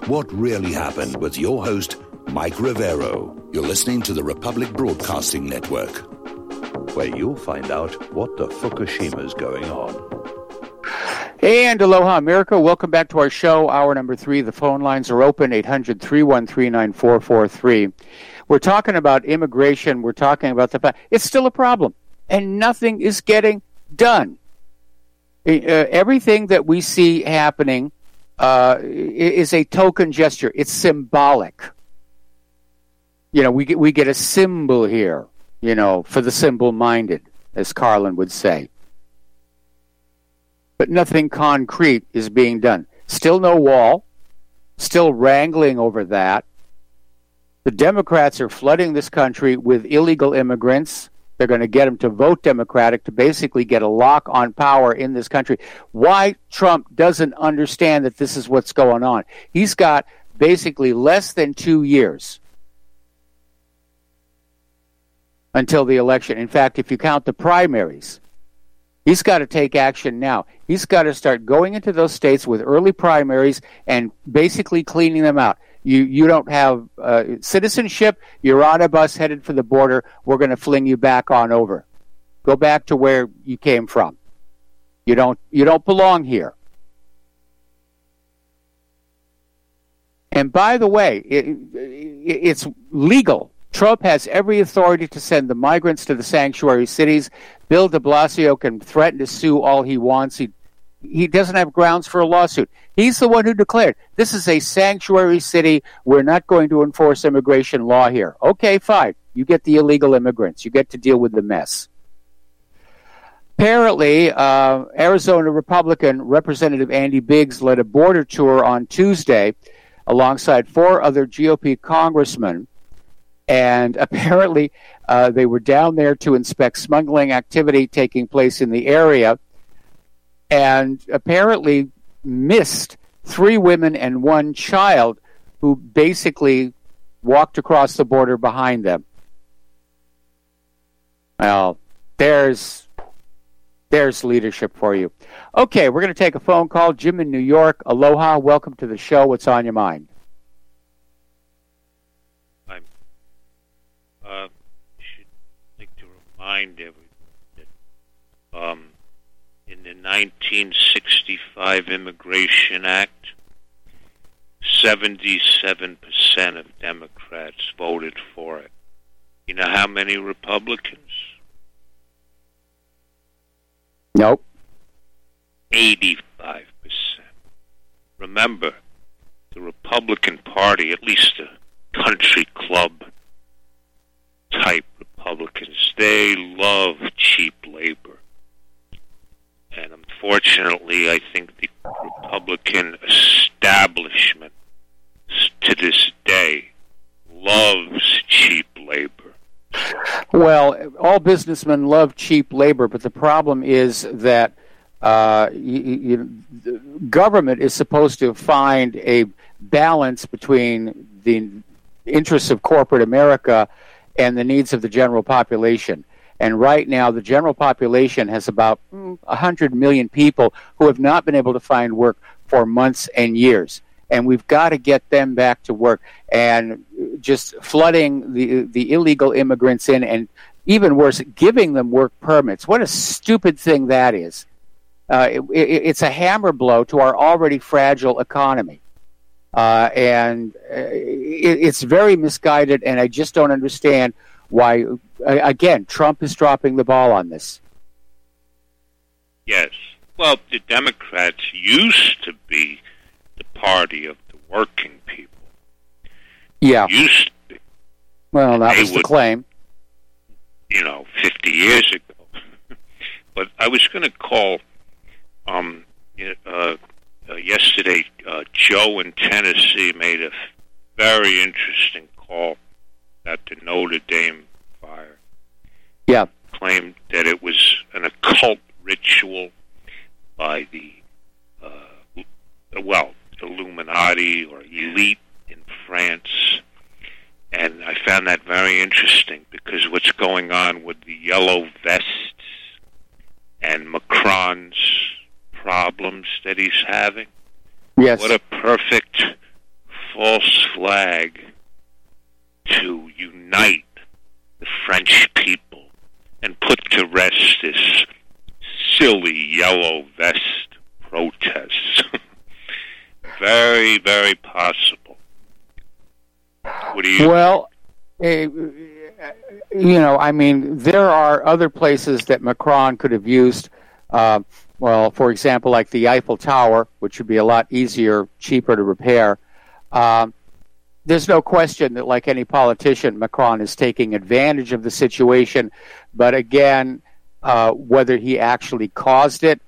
What really happened with your host, Mike Rivero. You're listening to the Republic Broadcasting Network, where you'll find out what the Fukushima's going on. And aloha, America. Welcome back to our show, hour number 3. The phone lines are open, 800-313-9443. We're talking about immigration. We're talking about the fact it's still a problem, and nothing is getting done. Everything that we see happening is a token gesture. It's symbolic. You know, we get a symbol here, you know, for the simple-minded, as Carlin would say. But nothing concrete is being done. Still no wall. Still wrangling over that. The Democrats are flooding this country with illegal immigrants. They're going to get them to vote Democratic to basically get a lock on power in this country. Why Trump doesn't understand that this is what's going on. He's got basically less than 2 years until the election. In fact, if you count the primaries, he's got to take action now. He's got to start going into those states with early primaries and basically cleaning them out. You don't have citizenship. You're on a bus headed for the border. We're going to fling you back on over. Go back to where you came from. You don't belong here. And by the way, it's legal. Trump has every authority to send the migrants to the sanctuary cities. Bill de Blasio can threaten to sue all he wants. He doesn't have grounds for a lawsuit. He's the one who declared, this is a sanctuary city. We're not going to enforce immigration law here. Okay, fine. You get the illegal immigrants. You get to deal with the mess. Apparently, Arizona Republican Representative Andy Biggs led a border tour on Tuesday alongside 4 other GOP congressmen. And apparently, they were down there to inspect smuggling activity taking place in the area, and apparently missed 3 women and 1 child who basically walked across the border behind them. Well, there's leadership for you. Okay, we're going to take a phone call. Jim in New York. Aloha. Welcome to the show. What's on your mind? I should like to remind everyone that in the 1965 Immigration Act, 77% of Democrats voted for it. You know how many Republicans? Nope. 85%. Remember, the Republican Party, at least the country club type Republicans, they love cheap labor. And unfortunately, I think the Republican establishment to this day loves cheap labor. Well, all businessmen love cheap labor, but the problem is that government is supposed to find a balance between the interests of corporate America and the needs of the general population. And right now, the general population has about 100 million people who have not been able to find work for months and years. And we've got to get them back to work. And just flooding the illegal immigrants in, and even worse, giving them work permits. What a stupid thing that is. It's a hammer blow to our already fragile economy. And it's very misguided, and I just don't understand why, again, Trump is dropping the ball on this. Yes. Well, the Democrats used to be the party of the working people. Yeah. Used to be. Well, that was the claim. 50 years ago. But I was going to call yesterday, Joe in Tennessee made a very interesting call at the Notre Dame fire. Yeah. Claimed that it was an occult ritual by the Illuminati or elite in France. And I found that very interesting because what's going on with the yellow vests and Macron's problems that he's having. Yes. What a perfect false flag to unite the French people and put to rest this silly yellow vest protest. Very, very possible. What do you... Well, I mean, there are other places that Macron could have used. Well, for example, like the Eiffel Tower, which would be a lot easier, cheaper to repair. There's no question that, like any politician, Macron is taking advantage of the situation. But again, whether he actually caused it,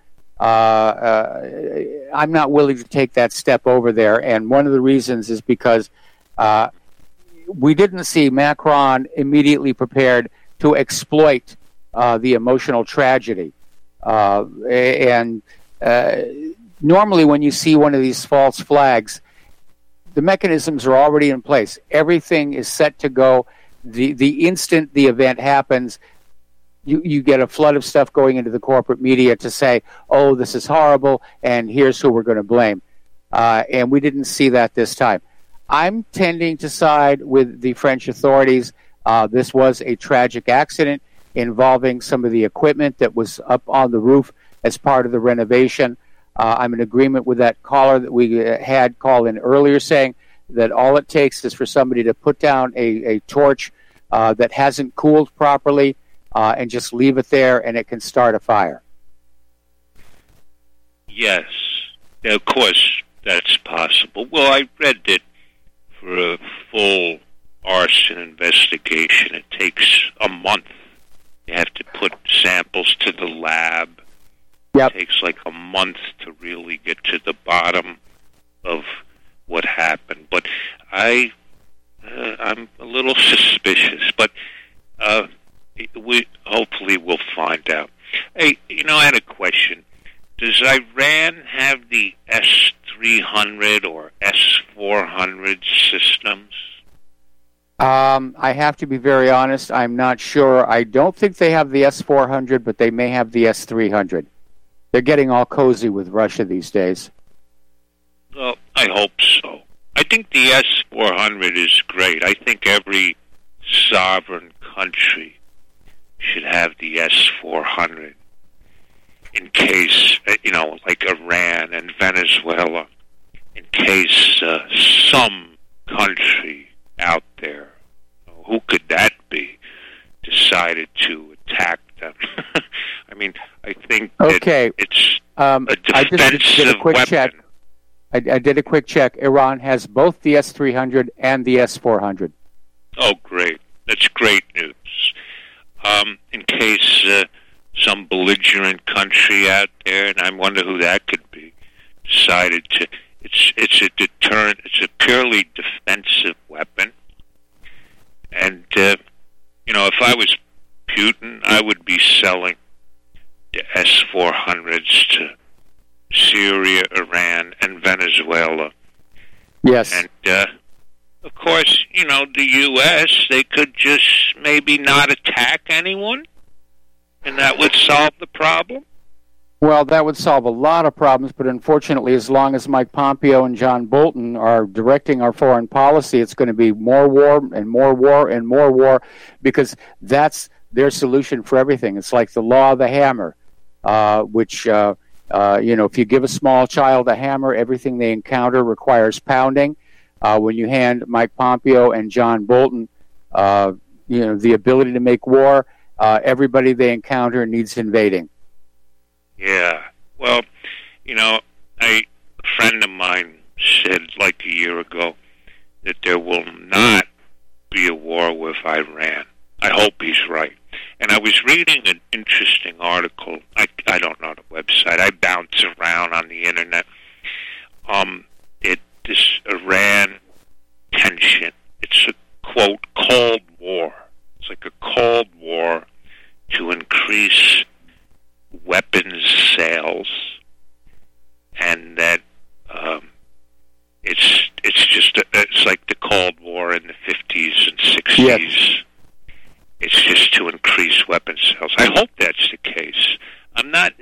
I'm not willing to take that step over there. And one of the reasons is because we didn't see Macron immediately prepared to exploit the emotional tragedy. Normally when you see one of these false flags, the mechanisms are already in place. Everything is set to go. The instant the event happens, you get a flood of stuff going into the corporate media to say, oh, this is horrible, and here's who we're going to blame. And we didn't see that this time. I'm tending to side with the French authorities. This was a tragic accident involving some of the equipment that was up on the roof as part of the renovation. I'm in agreement with that caller that we had call in earlier, saying that all it takes is for somebody to put down a torch that hasn't cooled properly and just leave it there, and it can start a fire. Yes, of course, that's possible. Well, I read that for a full arson investigation, it takes a month. You have to put samples to the lab. Yep. It takes like a month to really get to the bottom of what happened. But I'm a little suspicious. But we hopefully we'll find out. Hey, I had a question. Does Iran have the S-300 or S-400 systems? I have to be very honest. I'm not sure. I don't think they have the S-400, but they may have the S-300. They're getting all cozy with Russia these days. Well, I hope so. I think the S-400 is great. I think every sovereign country should have the S-400 in case, like Iran and Venezuela, in case some country out there, who could that be, decided to attack them. I mean, I think that it's a defensive weapon. Check. I did a quick check. Iran has both the S-300 and the S-400. Oh, great. That's great news. In case some belligerent country out there, and I wonder who that could be, decided to... It's a deterrent. It's a purely defensive weapon. And, if I was Putin, I would be selling the S-400s to Syria, Iran, and Venezuela. Yes. And, of course, the U.S., they could just maybe not attack anyone, and that would solve the problem. Well, that would solve a lot of problems, but unfortunately, as long as Mike Pompeo and John Bolton are directing our foreign policy, it's going to be more war and more war and more war, because that's their solution for everything. It's like the law of the hammer, which, if you give a small child a hammer, everything they encounter requires pounding. When you hand Mike Pompeo and John Bolton, the ability to make war, everybody they encounter needs invading. Yeah. Well, a friend of mine said like a year ago that there will not be a war with Iran. I hope he's right. And I was reading an interesting article. I don't know the website. I bounce around on the internet. This Iran tension, it's a, quote, Cold War. It's like a Cold War to increase weapons sales, and that it's like the Cold War in the 50s and 60s. Yes. It's just to increase weapons sales. I hope that's the case. I'm not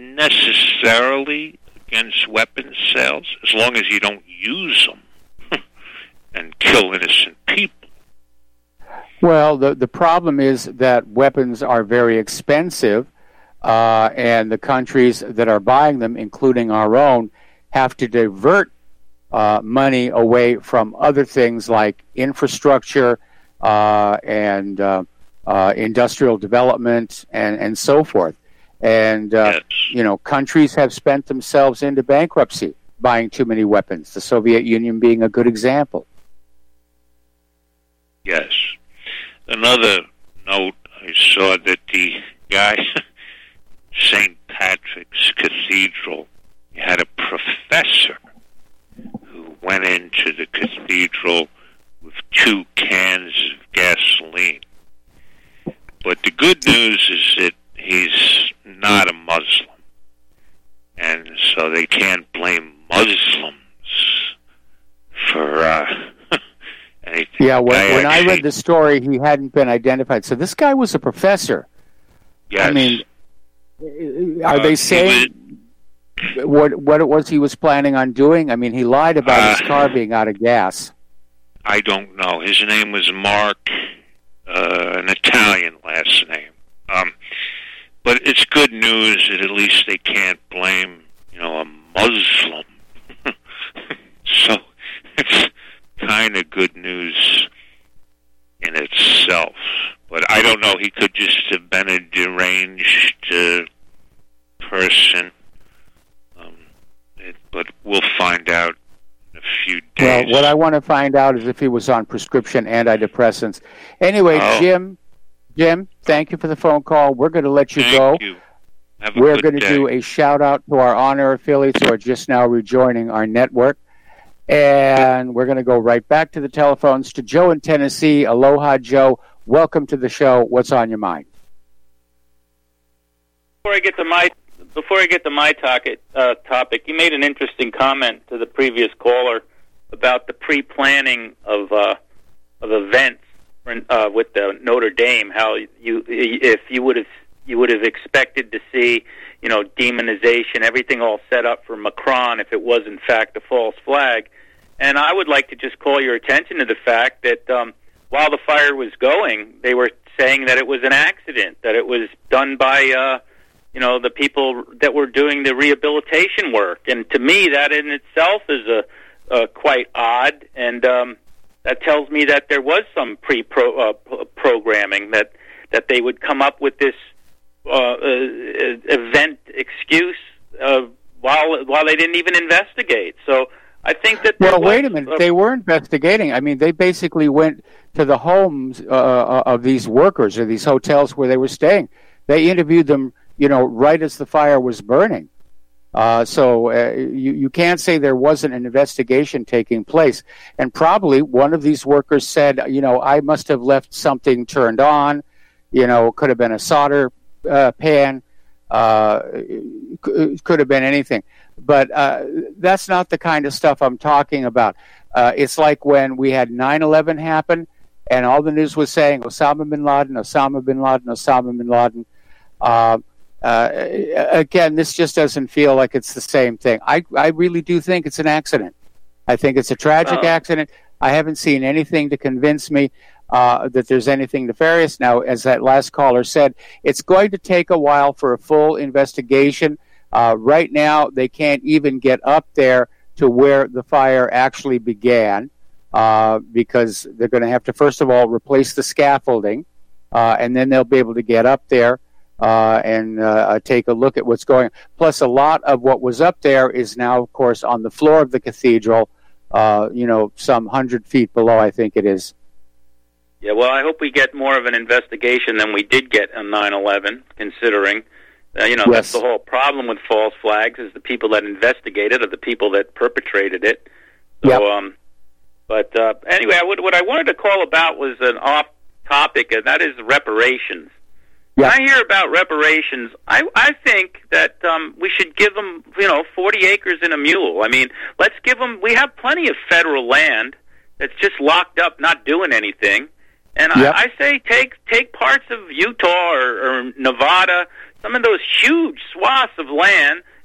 necessarily against weapons sales as long as you don't use them. and kill innocent people. Well, the problem is that weapons are very expensive, and the countries that are buying them, including our own, have to divert money away from other things like infrastructure and industrial development and so forth. And, Yes. Countries have spent themselves into bankruptcy buying too many weapons, the Soviet Union being a good example. Yes. Another note, I saw that the guy, St. Patrick's Cathedral, had a professor who went into the cathedral with 2 cans of gasoline. But the good news is that he's not a Muslim. And so they can't blame Muslims for anything. Yeah, when I read the story, he hadn't been identified. So this guy was a professor. Yes. I mean, are they saying what it was he was planning on doing? I mean, he lied about his car being out of gas. I don't know. His name was Mark, an Italian last name. But it's good news that at least they can't blame, a Muslim. So it's kind of good news in itself. But I don't know. He could just have been a deranged person. But we'll find out in a few days. Well, what I want to find out is if he was on prescription antidepressants. Anyway, Jim, thank you for the phone call. We're going to let you go. Thank you. We're going to do a shout-out to our on-air affiliates who are just now rejoining our network. And we're going to go right back to the telephones to Joe in Tennessee. Aloha, Joe. Welcome to the show. What's on your mind? Before I get to my topic, you made an interesting comment to the previous caller about the pre-planning of events with the Notre Dame. How you would have expected to see, demonization, everything all set up for Macron if it was in fact a false flag. And I would like to just call your attention to the fact that while the fire was going, they were saying that it was an accident, that it was done by the people that were doing the rehabilitation work. And to me, that in itself is quite odd, and that tells me that there was some programming that they would come up with this event excuse while they didn't even investigate. So I think that wait a minute. They were investigating. I mean, they basically went to the homes of these workers or these hotels where they were staying. They interviewed them, right as the fire was burning. So you can't say there wasn't an investigation taking place. And probably one of these workers said, I must have left something turned on. Could have been a solder pan. Could have been anything. But that's not the kind of stuff I'm talking about. It's like when we had 9/11 happen, and all the news was saying Osama bin Laden, Osama bin Laden, Osama bin Laden. Again, this just doesn't feel like it's the same thing. I really do think it's an accident. I think it's a tragic accident. I haven't seen anything to convince me that there's anything nefarious. Now, as that last caller said, it's going to take a while for a full investigation. Right now, they can't even get up there to where the fire actually began because they're going to have to, first of all, replace the scaffolding, and then they'll be able to get up there and take a look at what's going on. Plus, a lot of what was up there is now, of course, on the floor of the cathedral, some 100 feet below, I think it is. Yeah, well, I hope we get more of an investigation than we did get on 9/11, considering, Yes. That's the whole problem with false flags is the people that investigated are the people that perpetrated it. So, Yep. Anyway, what I wanted to call about was an off-topic, and that is reparations. Yeah. When I hear about reparations, I think that we should give them, 40 acres and a mule. I mean, let's give them. We have plenty of federal land that's just locked up, not doing anything. And Yep. I say take parts of Utah or Nevada, some of those huge swaths of land,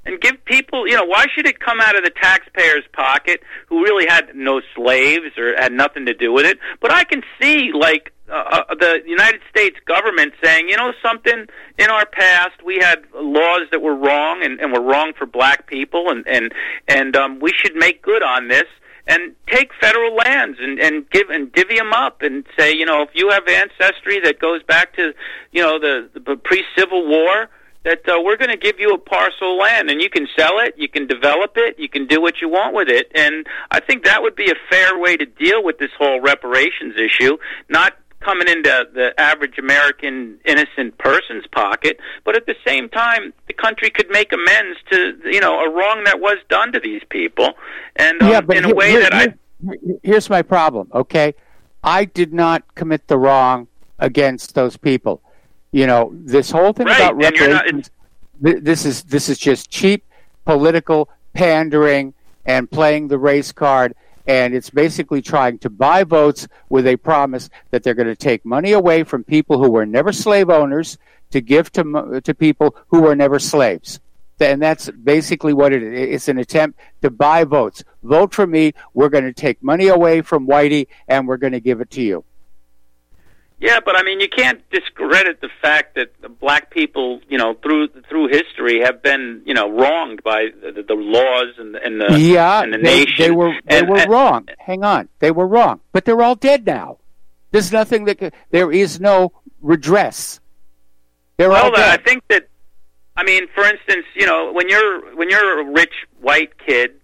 and give people, why should it come out of the taxpayer's pocket who really had no slaves or had nothing to do with it? But I can see, like, the United States government saying, something, in our past we had laws that were wrong and were wrong for black people, and we should make good on this. And take federal lands and divvy them up and say, if you have ancestry that goes back to, the pre-Civil War, that we're going to give you a parcel of land, and you can sell it, you can develop it, you can do what you want with it. And I think that would be a fair way to deal with this whole reparations issue, not coming into the average American innocent person's pocket, but at the same time, the country could make amends to, a wrong that was done to these people. And in a way Here's my problem, okay? I did not commit the wrong against those people. This whole thing about reparations, this is just cheap political pandering and playing the race card. And it's basically trying to buy votes with a promise that they're going to take money away from people who were never slave owners to give to people who were never slaves. And that's basically what it is. It's an attempt to buy votes. Vote for me. We're going to take money away from Whitey, and we're going to give it to you. Yeah, but I mean, you can't discredit the fact that the black people, through history, have been, wronged by the laws and the nation. They were wrong. Hang on, they were wrong, but they're all dead now. There's nothing there is no redress. They're all dead. I think that, for instance, when you're a rich white kid,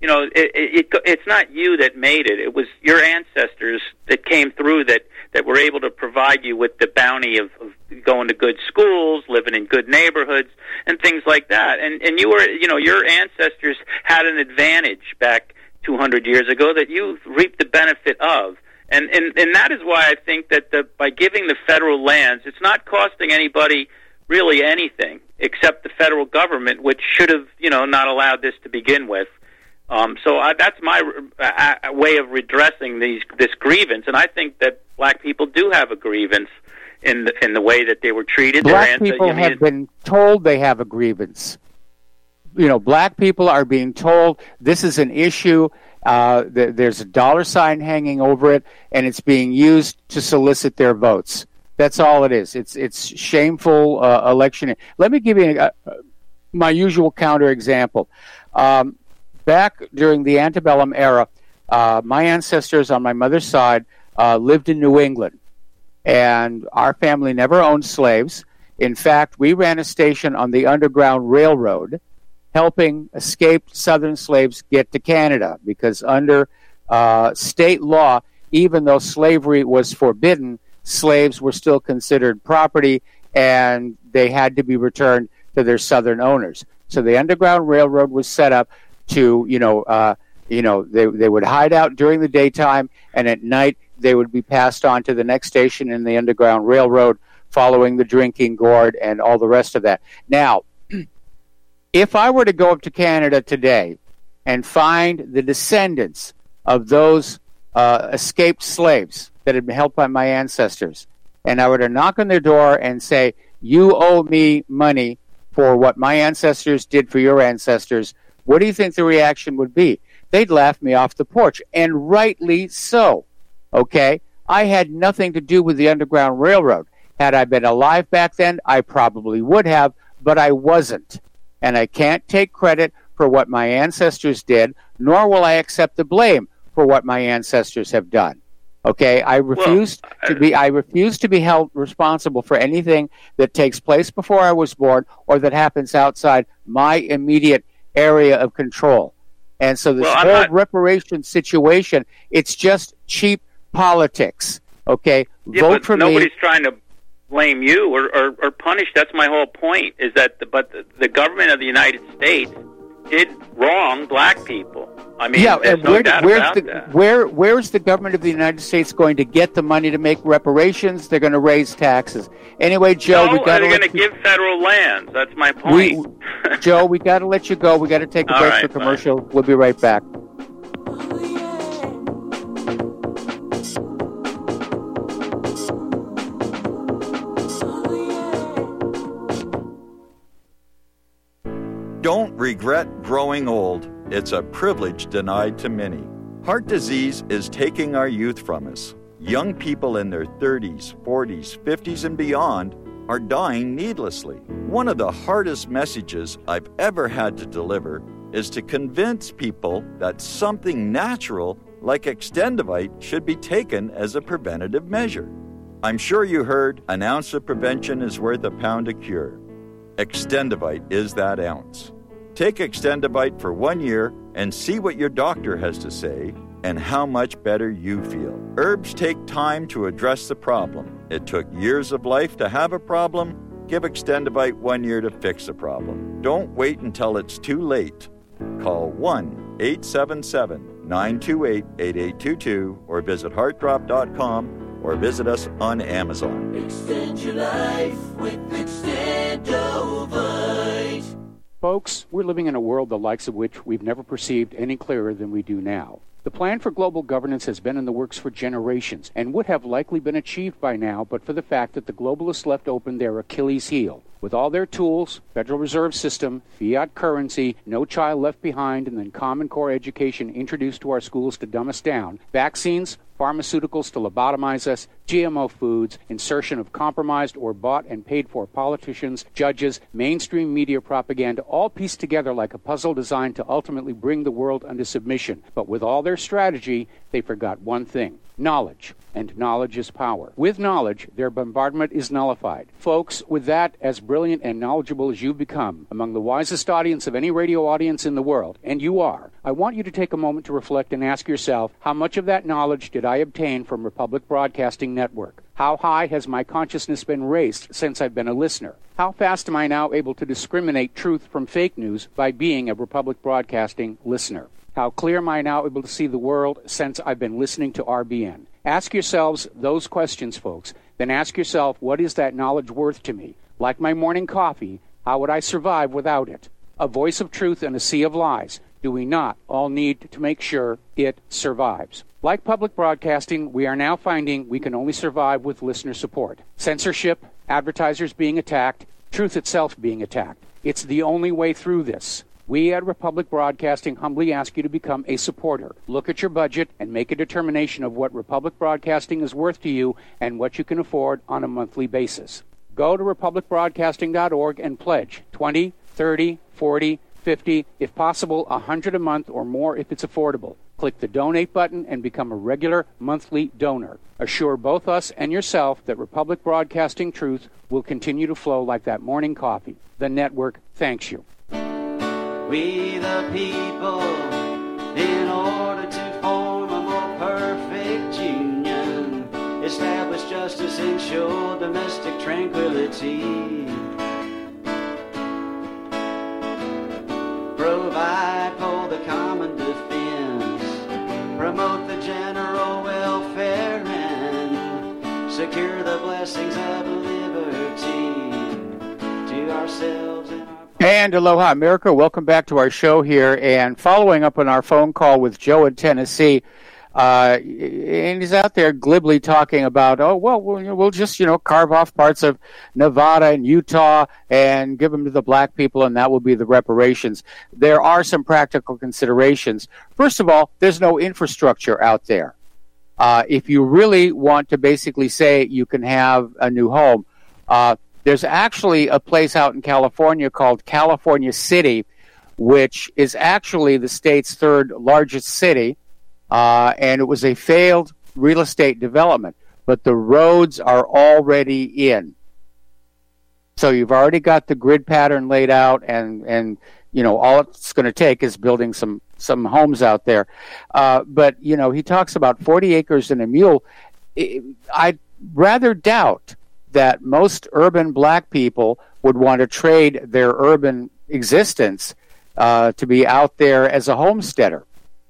it's not you that made it. It was your ancestors that came through that were able to provide you with the bounty of going to good schools, living in good neighborhoods, and things like that. And you were, your ancestors had an advantage back 200 years ago that you reaped the benefit of. And that is why I think that by giving the federal lands, it's not costing anybody really anything except the federal government, which should have, not allowed this to begin with. So that's my way of redressing this grievance, and I think that black people do have a grievance in the way that they were treated. Black people have been told they have a grievance. Black people are being told this is an issue. There's a dollar sign hanging over it, and it's being used to solicit their votes. That's all it is. It's shameful election. Let me give you my usual counterexample. Back during the antebellum era, my ancestors on my mother's side lived in New England, and our family never owned slaves. In fact, we ran a station on the Underground Railroad, helping escaped Southern slaves get to Canada, because under state law, even though slavery was forbidden, slaves were still considered property, and they had to be returned to their Southern owners. So the Underground Railroad was set up to, they would hide out during the daytime, and at night they would be passed on to the next station in the Underground Railroad, following the drinking gourd and all the rest of that. Now, if I were to go up to Canada today and find the descendants of those escaped slaves that had been helped by my ancestors, and I were to knock on their door and say, you owe me money for what my ancestors did for your ancestors, what do you think the reaction would be? They'd laugh me off the porch, and rightly so. Okay? I had nothing to do with the Underground Railroad. Had I been alive back then, I probably would have, but I wasn't. And I can't take credit for what my ancestors did, nor will I accept the blame for what my ancestors have done. Okay? I refuse to be held responsible for anything that takes place before I was born or that happens outside my immediate area of control. And so this whole reparation situation, it's just cheap politics. Okay? Vote for me. Nobody's trying to blame you or punish. That's my whole point, is that the government of the United States did wrong black people. I mean, there's no doubt about that. Where's the government of the United States going to get the money to make reparations? They're going to raise taxes. Anyway, Joe, they're going to give federal lands. That's my point. Joe, we got to let you go. We got to take a break for commercial. Bye. We'll be right back. Don't regret growing old. It's a privilege denied to many. Heart disease is taking our youth from us. Young people in their 30s, 40s, 50s, and beyond are dying needlessly. One of the hardest messages I've ever had to deliver is to convince people that something natural like Extendivite should be taken as a preventative measure. I'm sure you heard, an ounce of prevention is worth a pound of cure. Extendivite is that ounce. Take Extendivite for 1 year and see what your doctor has to say and how much better you feel. Herbs take time to address the problem. It took years of life to have a problem. Give Extendivite 1 year to fix a problem. Don't wait until it's too late. Call 1-877-928-8822 or visit heartdrop.com or visit us on Amazon. Extend your life with Extendovite. Folks, we're living in a world the likes of which we've never perceived any clearer than we do now. The plan for global governance has been in the works for generations and would have likely been achieved by now but for the fact that the globalists left open their Achilles heel. With all their tools, Federal Reserve System, fiat currency, no child left behind, and then Common Core education introduced to our schools to dumb us down, vaccines, pharmaceuticals to lobotomize us, GMO foods, insertion of compromised or bought and paid for politicians, judges, mainstream media propaganda, all pieced together like a puzzle designed to ultimately bring the world under submission. But with all their strategy, they forgot one thing: knowledge. And knowledge is power. With knowledge, their bombardment is nullified. Folks, with that, as brilliant and knowledgeable as you've become, among the wisest audience of any radio audience in the world, and you are, I want you to take a moment to reflect and ask yourself, how much of that knowledge did I obtain from Republic Broadcasting Network? How high has my consciousness been raised since I've been a listener? How fast am I now able to discriminate truth from fake news by being a Republic Broadcasting listener? How clear am I now able to see the world since I've been listening to RBN? Ask yourselves those questions, folks. Then ask yourself, what is that knowledge worth to me? Like my morning coffee, how would I survive without it? A voice of truth in a sea of lies. Do we not all need to make sure it survives? Like public broadcasting, we are now finding we can only survive with listener support. Censorship, advertisers being attacked, truth itself being attacked. It's the only way through this. We at Republic Broadcasting humbly ask you to become a supporter. Look at your budget and make a determination of what Republic Broadcasting is worth to you and what you can afford on a monthly basis. Go to republicbroadcasting.org and pledge $20, $30, $40, $50, if possible, $100 a month or more if it's affordable. Click the donate button and become a regular monthly donor. Assure both us and yourself that Republic Broadcasting truth will continue to flow like that morning coffee. The network thanks you. We the people, in order to form a more perfect union, establish justice, ensure domestic tranquility, provide for the common defense, promote the general welfare, and secure the blessings of liberty to ourselves and And aloha, America. Welcome back to our show here. And following up on our phone call with Joe in Tennessee, and he's out there glibly talking about, we'll just, carve off parts of Nevada and Utah and give them to the black people, and that will be the reparations. There are some practical considerations. First of all, there's no infrastructure out there. If you really want to basically say you can have a new home, there's actually a place out in California called California City, which is actually the state's third largest city, and it was a failed real estate development, but the roads are already in. So you've already got the grid pattern laid out, and all it's going to take is building some homes out there. But, he talks about 40 acres and a mule. I'd rather doubt that most urban black people would want to trade their urban existence to be out there as a homesteader.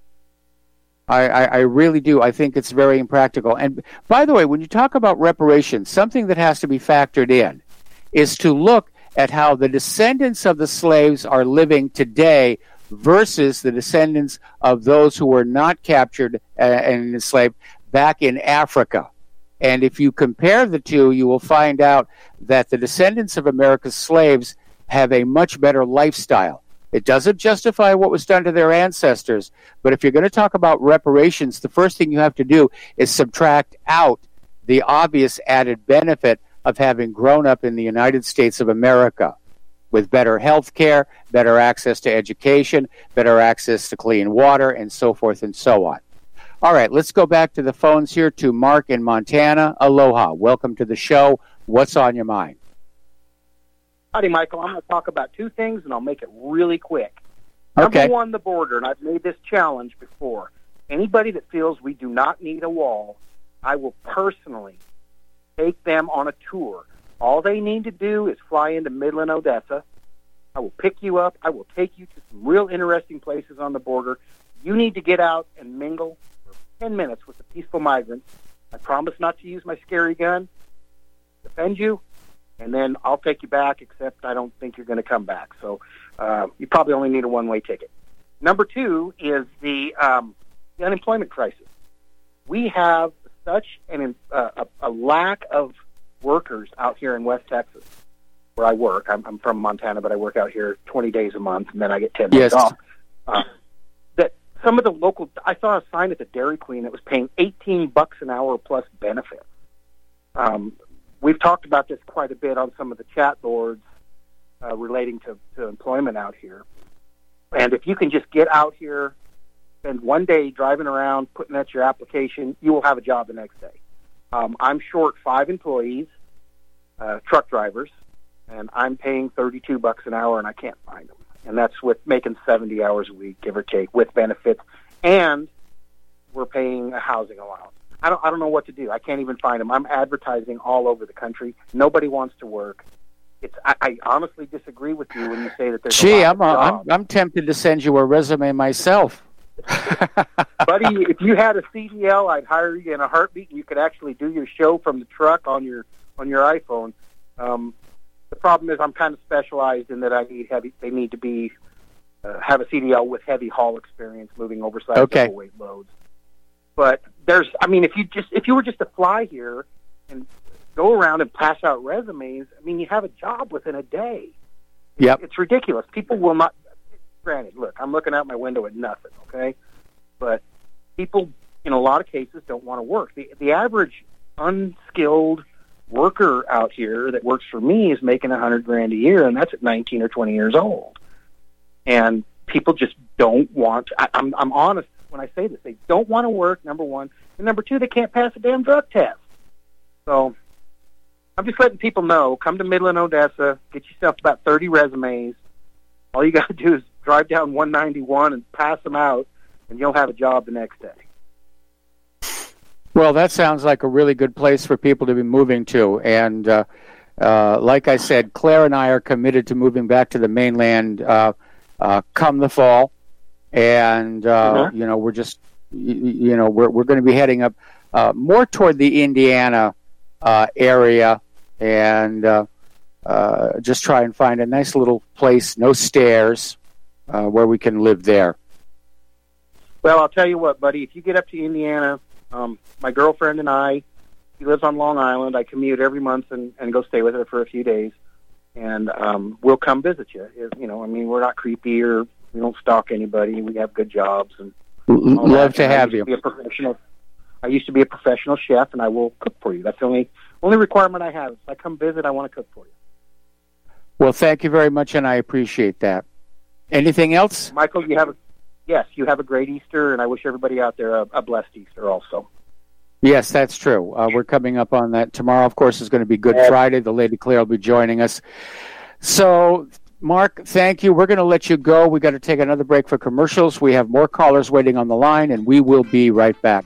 I really do. I think it's very impractical. And by the way, when you talk about reparations, something that has to be factored in is to look at how the descendants of the slaves are living today versus the descendants of those who were not captured and enslaved back in Africa. And if you compare the two, you will find out that the descendants of America's slaves have a much better lifestyle. It doesn't justify what was done to their ancestors. But if you're going to talk about reparations, the first thing you have to do is subtract out the obvious added benefit of having grown up in the United States of America with better health care, better access to education, better access to clean water, and so forth and so on. All right, let's go back to the phones here to Mark in Montana. Aloha. Welcome to the show. What's on your mind? Howdy, Michael. I'm going to talk about two things, and I'll make it really quick. Okay. Number one, the border, and I've made this challenge before. Anybody that feels we do not need a wall, I will personally take them on a tour. All they need to do is fly into Midland, Odessa. I will pick you up. I will take you to some real interesting places on the border. You need to get out and mingle for 10 minutes with the peaceful migrants. I promise not to use my scary gun, defend you, and then I'll take you back, except I don't think you're going to come back. So you probably only need a one-way ticket. Number two is the unemployment crisis. We have such a lack of workers out here in West Texas, where I work. I'm from Montana, but I work out here 20 days a month, and then I get 10 days off. That some of the local, I saw a sign at the Dairy Queen that was paying $18 an hour plus benefits. We've talked about this quite a bit on some of the chat boards relating to employment out here. And if you can just get out here, spend one day driving around, putting out your application, you will have a job the next day. I'm short 5 employees, truck drivers, and I'm paying $32 an hour, and I can't find them. And that's with making 70 hours a week, give or take, with benefits. And we're paying a housing allowance. I don't know what to do. I can't even find them. I'm advertising all over the country. Nobody wants to work. I honestly disagree with you when you say that there's a lot of jobs. I'm tempted to send you a resume myself. Buddy, if you had a CDL, I'd hire you in a heartbeat, and you could actually do your show from the truck on your iPhone. The problem is I'm kind of specialized in that they need to be have a CDL with heavy haul experience, moving oversized overweight loads. But if you were just to fly here and go around and pass out resumes, you have a job within a day. Yep. It's ridiculous. People will not. Granted, look, I'm looking out my window at nothing, okay? But people, in a lot of cases, don't want to work. The average unskilled worker out here that works for me is making $100,000 a year, and that's at 19 or 20 years old. And people just don't want. I'm honest when I say this. They don't want to work, number one. And number two, they can't pass a damn drug test. So I'm just letting people know, come to Midland, Odessa, get yourself about 30 resumes. All you got to do is drive down 191 and pass them out, and you'll have a job the next day. Well, that sounds like a really good place for people to be moving to. And like I said, Claire and I are committed to moving back to the mainland come the fall. And, we're just, we're going to be heading up more toward the Indiana area and just try and find a nice little place, no stairs, where we can live there. Well, I'll tell you what, buddy, if you get up to Indiana, my girlfriend and I, she lives on Long Island. I commute every month and go stay with her for a few days. And we'll come visit you. We're not creepy or we don't stalk anybody. We have good jobs. And love to have you. I used to be a professional chef, and I will cook for you. That's the only requirement I have. If I come visit, I want to cook for you. Well, thank you very much, and I appreciate that. Anything else? Michael, you have a great Easter, and I wish everybody out there a blessed Easter also. Yes, that's true. We're coming up on that. Tomorrow, of course, is going to be Good Friday. The Lady Claire will be joining us. So, Mark, thank you. We're going to let you go. We've got to take another break for commercials. We have more callers waiting on the line, and we will be right back.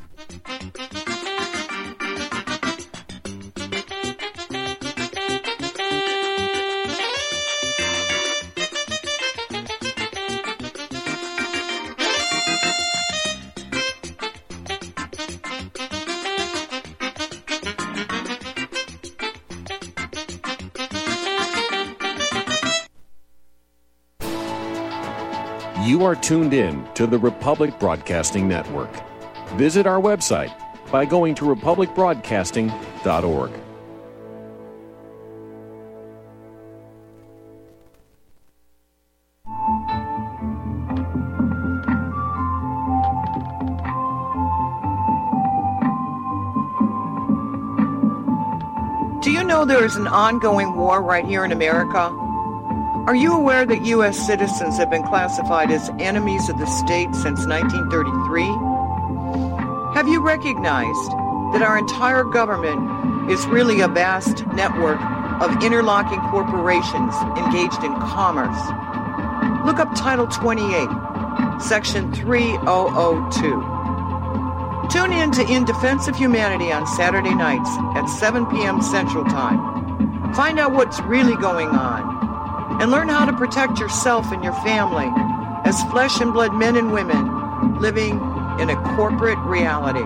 You are tuned in to the Republic Broadcasting Network. Visit our website by going to republicbroadcasting.org. know there is an ongoing war right here in America? Are you aware that U.S. citizens have been classified as enemies of the state since 1933? Have you recognized that our entire government is really a vast network of interlocking corporations engaged in commerce? Look up Title 28, Section 3002. Tune in to In Defense of Humanity on Saturday nights at 7 p.m. Central Time. Find out what's really going on and learn how to protect yourself and your family as flesh and blood men and women living in a corporate reality.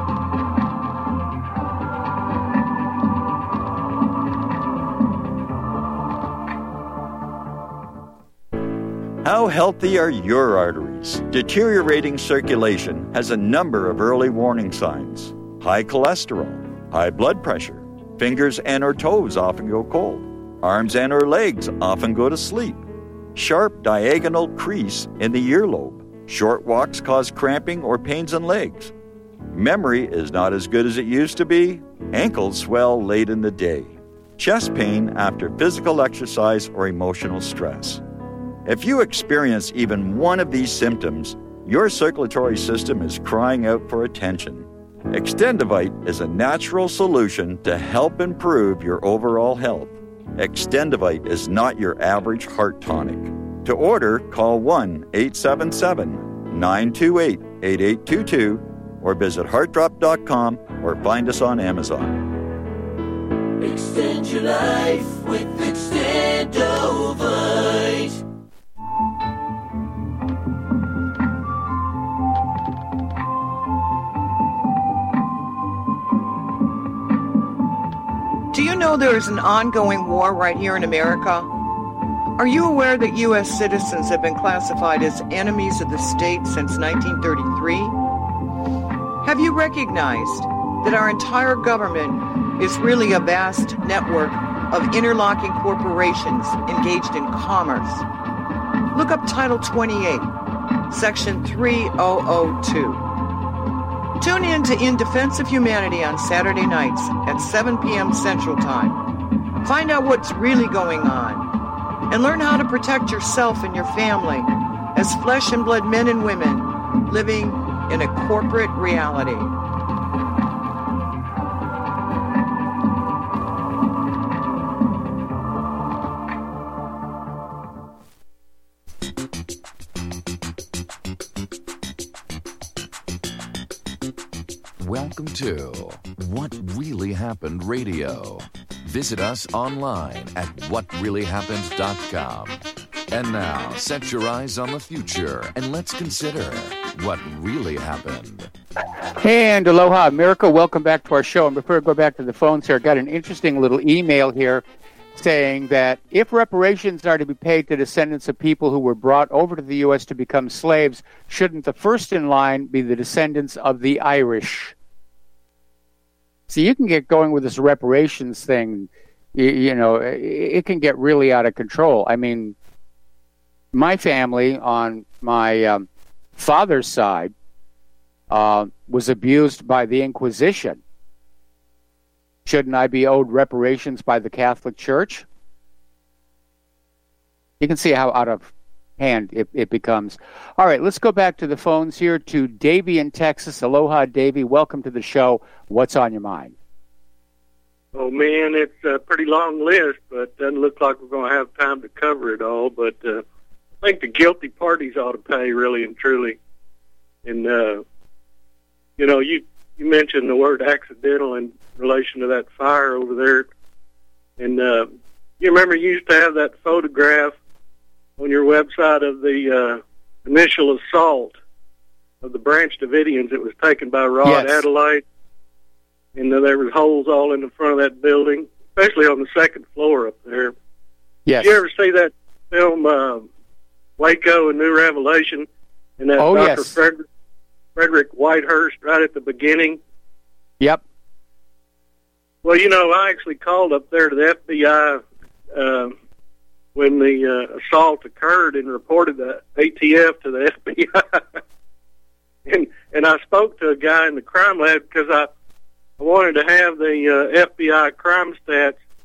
How healthy are your arteries? Deteriorating circulation has a number of early warning signs. High cholesterol, high blood pressure, fingers and or toes often go cold, arms and or legs often go to sleep, sharp diagonal crease in the earlobe, short walks cause cramping or pains in legs, memory is not as good as it used to be, ankles swell late in the day, chest pain after physical exercise or emotional stress. If you experience even one of these symptoms, your circulatory system is crying out for attention. Extendivite is a natural solution to help improve your overall health. Extendivite is not your average heart tonic. To order, call 1-877-928-8822 or visit heartdrop.com or find us on Amazon. Extend your life with Extendivite. Do you know there is an ongoing war right here in America? Are you aware that U.S. citizens have been classified as enemies of the state since 1933? Have you recognized that our entire government is really a vast network of interlocking corporations engaged in commerce? Look up Title 28, Section 3002. Tune in to In Defense of Humanity on Saturday nights at 7 p.m. Central Time. Find out what's really going on and learn how to protect yourself and your family as flesh and blood men and women living in a corporate reality. Welcome to What Really Happened Radio. Visit us online at whatreallyhappened.com. And now, set your eyes on the future and let's consider what really happened. And aloha, America. Welcome back to our show. And before we go back to the phones here, I got an interesting little email here saying that if reparations are to be paid to descendants of people who were brought over to the U.S. to become slaves, shouldn't the first in line be the descendants of the Irish? So you can get going with this reparations thing. You know, it can get really out of control. I mean, my family on my father's side was abused by the Inquisition. Shouldn't I be owed reparations by the Catholic Church? You can see how out of hand it becomes. All right, let's go back to the phones here to Davey in Texas. Aloha, Davey. Welcome to the show. What's on your mind? Oh, man, it's a pretty long list, but doesn't look like we're going to have time to cover it all. But I think the guilty parties ought to pay, really and truly. And, you know, you mentioned the word accidental in relation to that fire over there. And you remember you used to have that photograph on your website of the initial assault of the Branch Davidians. It was taken by Rod Adelaide. And there was holes all in the front of that building, especially on the second floor up there. Yes. Did you ever see that film, Waco, A New Revelation? And that Dr. Frederick Whitehurst right at the beginning? Yep. Well, you know, I actually called up there to the FBI when the assault occurred and reported the ATF to the FBI. and I spoke to a guy in the crime lab because I wanted to have the FBI crime stats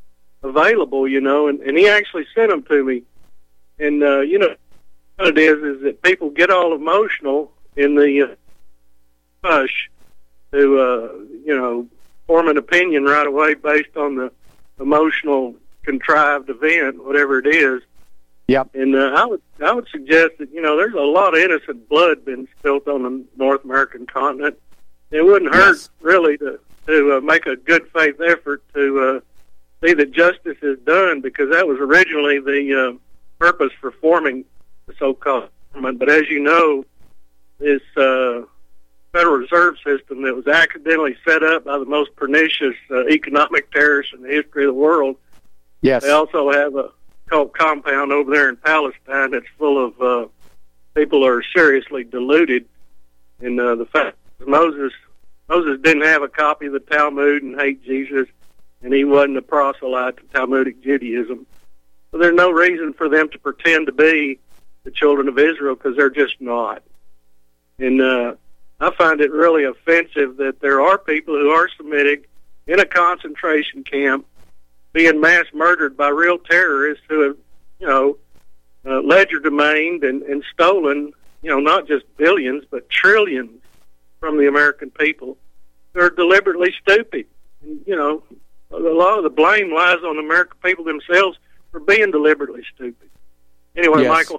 available, you know, and he actually sent them to me. And, you know, what it is that people get all emotional in the push to, you know, form an opinion right away based on the emotional, contrived event, whatever it is. Yep. And I would suggest that, you know, there's a lot of innocent blood been spilt on the North American continent. It wouldn't hurt really to make a good faith effort to see that justice is done, because that was originally the purpose for forming the so-called government. But as you know, this Federal Reserve System that was accidentally set up by the most pernicious economic terrorists in the history of the world. Yes. They also have a cult compound over there in Palestine that's full of people who are seriously deluded. And the fact that Moses didn't have a copy of the Talmud and hate Jesus, and he wasn't a proselyte to Talmudic Judaism. So there's no reason for them to pretend to be the children of Israel, because they're just not. And I find it really offensive that there are people who are Semitic in a concentration camp being mass murdered by real terrorists who have, you know, legerdemained and stolen, you know, not just billions, but trillions from the American people. They're deliberately stupid. And, you know, a lot of the blame lies on the American people themselves for being deliberately stupid. Anyway, yes. Michael,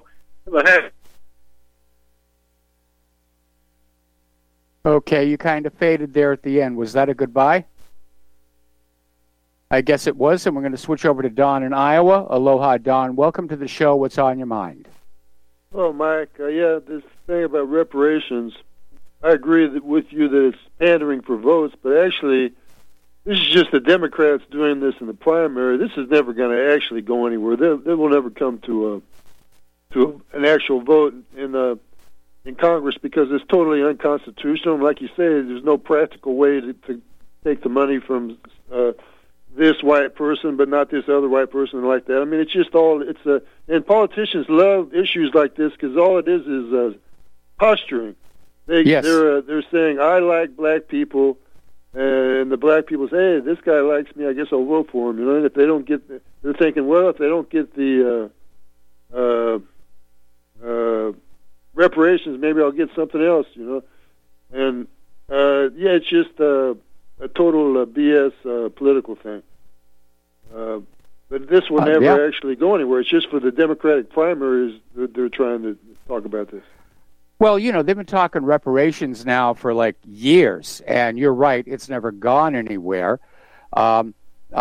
Okay, you kind of faded there at the end. Was that a goodbye? I guess it was, and we're going to switch over to Don in Iowa. Aloha, Don. Welcome to the show. What's on your mind? Well, Mike, yeah, this thing about reparations, I agree with you that it's pandering for votes, but actually, this is just the Democrats doing this in the primary. This is never going to actually go anywhere. They will never come to an actual vote in Congress, because it's totally unconstitutional. And like you say, there's no practical way to take the money from this white person, but not this other white person like that. I mean, it's just all, and politicians love issues like this because all it is posturing. They're saying, I like black people, and the black people say, hey, this guy likes me, I guess I'll vote for him. You know, and if they don't get, they're thinking, well, if they don't get the reparations, maybe I'll get something else, you know. And, yeah, it's just a total BS political thing. But this will never actually go anywhere. It's just for the Democratic primaries that they're trying to talk about this. Well, you know, they've been talking reparations now for like years, and you're right, it's never gone anywhere. And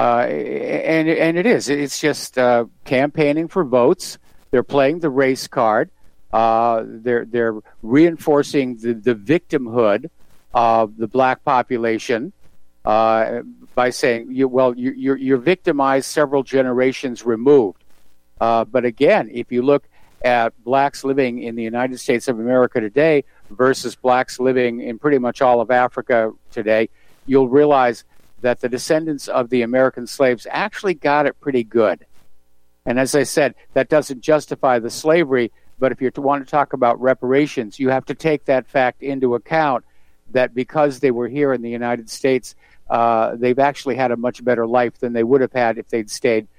it is. It's just campaigning for votes. They're playing the race card. They're reinforcing the victimhood of the black population by saying, you're victimized several generations removed. But again, if you look at blacks living in the United States of America today versus blacks living in pretty much all of Africa today, you'll realize that the descendants of the American slaves actually got it pretty good. And as I said, that doesn't justify the slavery, but if you want to talk about reparations, you have to take that fact into account, that because they were here in the United States, they've actually had a much better life than they would have had if they'd stayed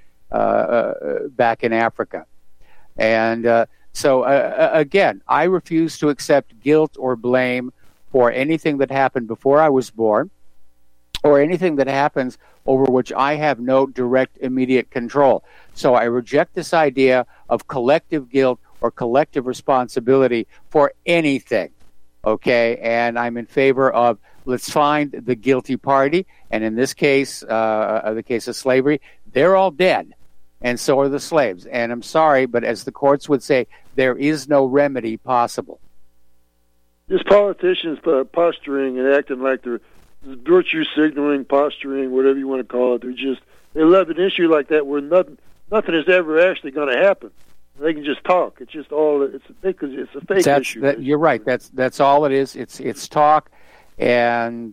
back in Africa. And so, again, I refuse to accept guilt or blame for anything that happened before I was born or anything that happens over which I have no direct, immediate control. So I reject this idea of collective guilt or collective responsibility for anything, okay? And I'm in favor of, let's find the guilty party, and in this case, the case of slavery, they're all dead, and so are the slaves. And I'm sorry, but as the courts would say, there is no remedy possible. These politicians posturing and acting like they're virtue signaling, posturing, whatever you want to call it, they love an issue like that where nothing is ever actually going to happen. They can just talk. It's just all. It's a fake issue. You're right. That's all it is. It's talk, and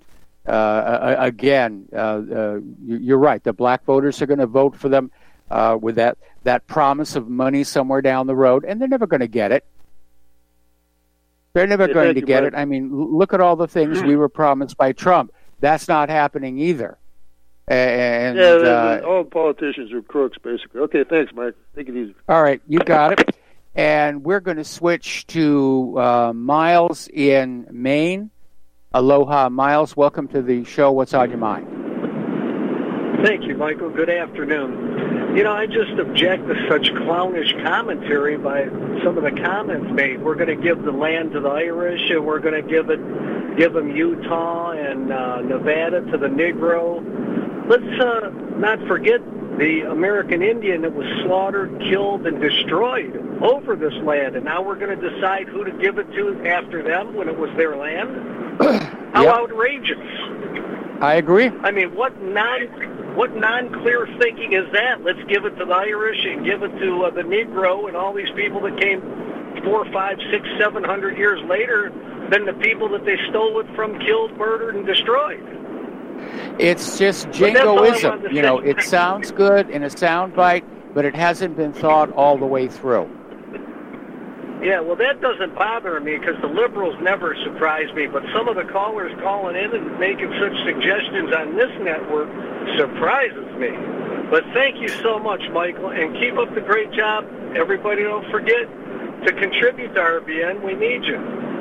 again, you're right. The black voters are going to vote for them with that promise of money somewhere down the road, and they're never going to get it. They're never going to get it. I mean, look at all the things we were promised by Trump. That's not happening either. And all politicians are crooks, basically. Okay, thanks, Mike. Take it easy. All right, you got it. And we're going to switch to Miles in Maine. Aloha, Miles. Welcome to the show. What's on your mind? Thank you, Michael. Good afternoon. I just object to such clownish commentary by some of the comments made. We're going to give the land to the Irish, and we're going to give them Utah and Nevada to the Negro. Let's not forget the American Indian that was slaughtered, killed, and destroyed over this land, and now we're going to decide who to give it to after them when it was their land? How outrageous. I agree. I mean, what non-clear thinking is that? Let's give it to the Irish and give it to the Negro and all these people that came 400, 500, 600, 700 years later than the people that they stole it from, killed, murdered, and destroyed. It's just jingoism. It sounds good in a soundbite, but it hasn't been thought all the way through. Yeah, well, that doesn't bother me because the liberals never surprise me, but some of the callers calling in and making such suggestions on this network surprises me. But thank you so much, Michael, and keep up the great job. Everybody, don't forget to contribute to RBN. We need you.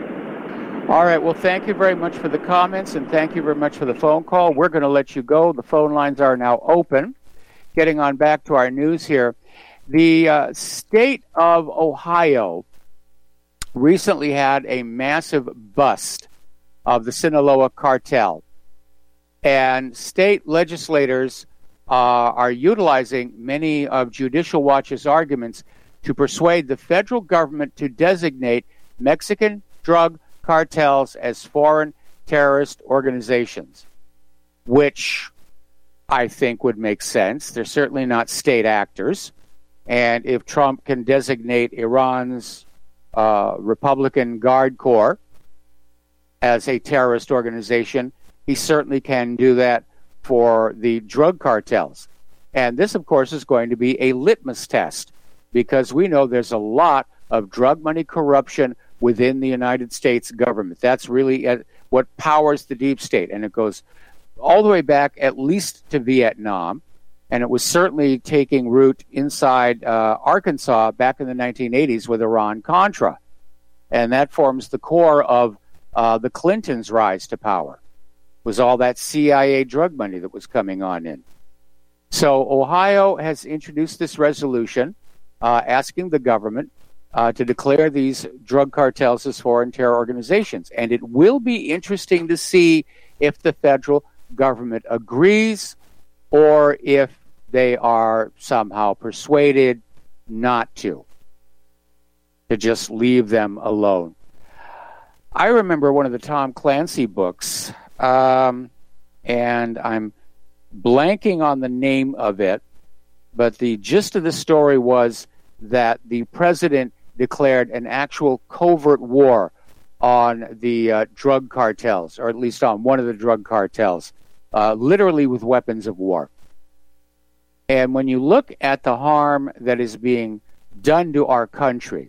All right, well, thank you very much for the comments, and thank you very much for the phone call. We're going to let you go. The phone lines are now open. Getting on back to our news here. The state of Ohio recently had a massive bust of the Sinaloa cartel. And state legislators are utilizing many of Judicial Watch's arguments to persuade the federal government to designate Mexican drug cartels as foreign terrorist organizations, which I think would make sense. They're certainly not state actors. And if Trump can designate Iran's Republican Guard Corps as a terrorist organization, he certainly can do that for the drug cartels. And this, of course, is going to be a litmus test because we know there's a lot of drug money corruption within the United States government. That's really what powers the deep state. And it goes all the way back at least to Vietnam. And it was certainly taking root inside Arkansas back in the 1980s with Iran-Contra. And that forms the core of the Clintons' rise to power, was all that CIA drug money that was coming on in. So Ohio has introduced this resolution asking the government to declare these drug cartels as foreign terror organizations. And it will be interesting to see if the federal government agrees or if they are somehow persuaded not to just leave them alone. I remember one of the Tom Clancy books, and I'm blanking on the name of it, but the gist of the story was that the president declared an actual covert war on the drug cartels, or at least on one of the drug cartels, literally with weapons of war. And when you look at the harm that is being done to our country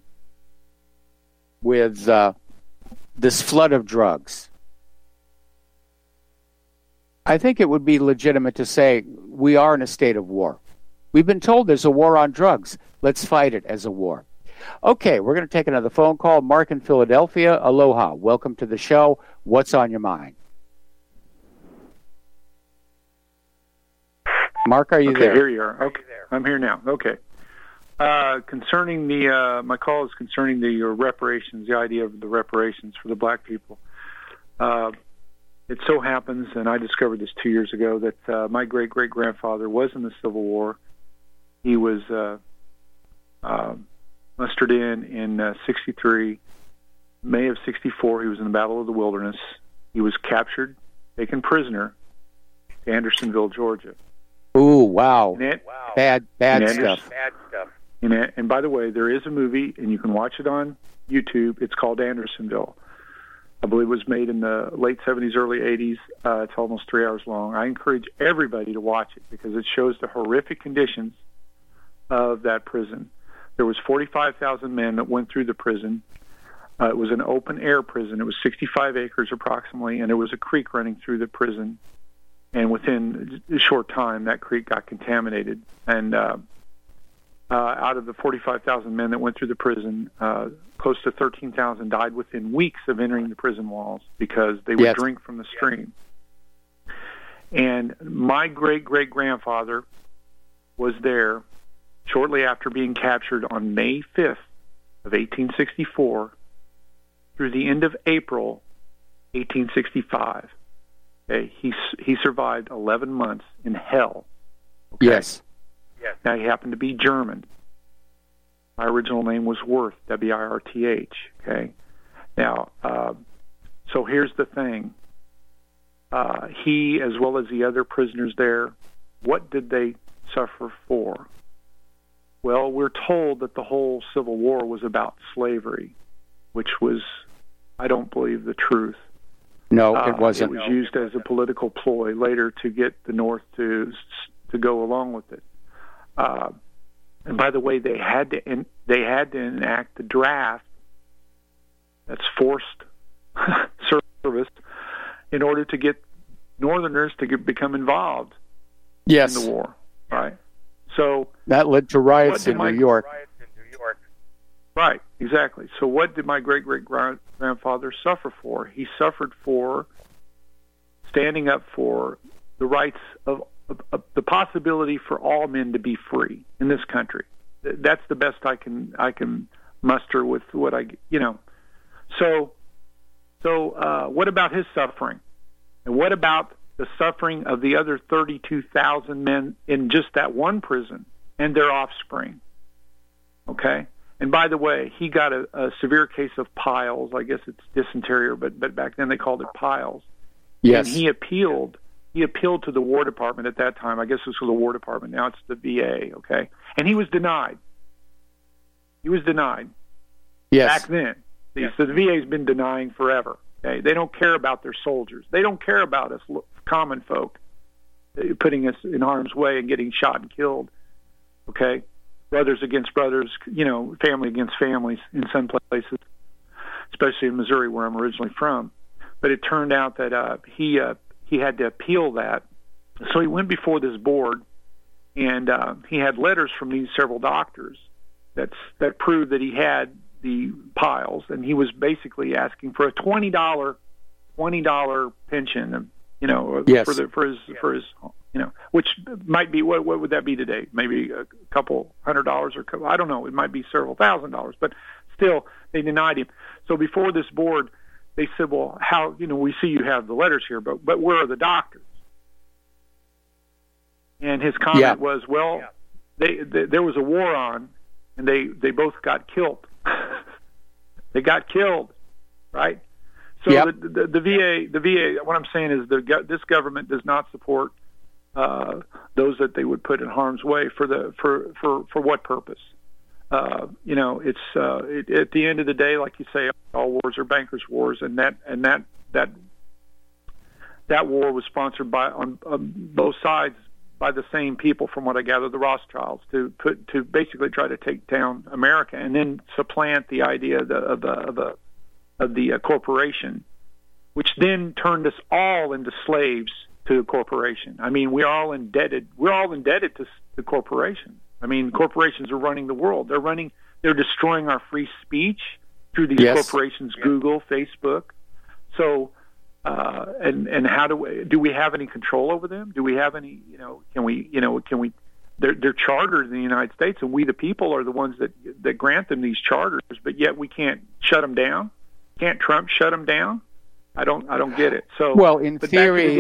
with this flood of drugs, I think it would be legitimate to say we are in a state of war. We've been told there's a war on drugs. Let's fight it as a war. Okay, we're going to take another phone call. Mark in Philadelphia. Aloha. Welcome to the show. What's on your mind? Mark, are you there? Here you are. Okay, I'm here now. Okay. Concerning my call is concerning the reparations, the idea of the reparations for the black people. It so happens, and I discovered this 2 years ago, that my great-great-grandfather was in the Civil War. He was mustered in 63. May of 64, he was in the Battle of the Wilderness. He was captured, taken prisoner to Andersonville, Georgia. Ooh, wow. Bad stuff. And by the way, there is a movie, and you can watch it on YouTube. It's called Andersonville. I believe it was made in the late 70s, early 80s. It's almost 3 hours long. I encourage everybody to watch it because it shows the horrific conditions of that prison. There was 45,000 men that went through the prison. It was an open-air prison. It was 65 acres approximately, and there was a creek running through the prison. and within a short time, that creek got contaminated. And out of the 45,000 men that went through the prison, close to 13,000 died within weeks of entering the prison walls because they would drink from the stream. And my great-great-grandfather was there shortly after being captured on May 5th of 1864 through the end of April 1865. Okay, he survived 11 months in hell. Okay? Yes. Now, he happened to be German. My original name was Wirth, W-I-R-T-H. Okay. Now, so here's the thing. He, as well as the other prisoners there, what did they suffer for? Well, we're told that the whole Civil War was about slavery, which was, I don't believe, the truth. No, it wasn't. It was used as a political ploy later to get the North to go along with it. And by the way, they had to enact the draft. That's forced service in order to get Northerners to become involved in the war. Right. So that led to riots in New York. Right, exactly. So what did my great-great-grandfather suffer for? He suffered for standing up for the rights of the possibility for all men to be free in this country. That's the best I can muster with what So what about his suffering? And what about the suffering of the other 32,000 men in just that one prison and their offspring? Okay? And by the way, he got a severe case of piles. I guess it's dysentery, but back then they called it piles. Yes. And he appealed to the War Department at that time. I guess it was the War Department. Now it's the VA, okay? And he was denied. Yes. Back then. So the VA's been denying forever. Okay? They don't care about their soldiers. They don't care about us common folk putting us in harm's way and getting shot and killed, okay? Brothers against brothers, family against families in some places, especially in Missouri where I'm originally from. But it turned out that he had to appeal that. So he went before this board, and he had letters from these several doctors that proved that he had the piles, and he was basically asking for a $20 pension, for his which might be what would that be today? Maybe a couple $100 or I don't know. It might be several $1,000s, but still they denied him. So before this board, they said, "Well, how we see you have the letters here, but where are the doctors?" And his comment was, "Well, there was a war on, and they both got killed. They got killed, right?" So the VA. What I'm saying is this government does not support those that they would put in harm's way for what purpose? It's at the end of the day, like you say, all wars are bankers' wars, and that war was sponsored on both sides by the same people, from what I gather, the Rothschilds, to basically try to take down America and then supplant the idea of the corporation, which then turned us all into slaves to the corporation. I mean, we're all indebted to the corporation. I mean, corporations are running the world. They're destroying our free speech through these corporations, Google, Facebook. So, and how do we have any control over them? Do we have any, can we, they're chartered in the United States, and we, the people, are the ones that grant them these charters, but yet we can't shut them down. Can't Trump shut them down? I don't get it. So, well, in theory,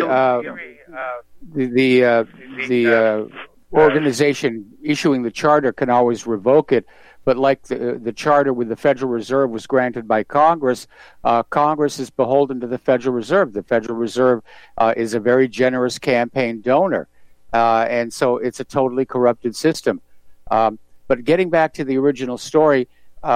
the organization issuing the charter can always revoke it. But like the charter with the Federal Reserve was granted by Congress, Congress is beholden to the Federal Reserve. The Federal Reserve is a very generous campaign donor, and so it's a totally corrupted system. But getting back to the original story.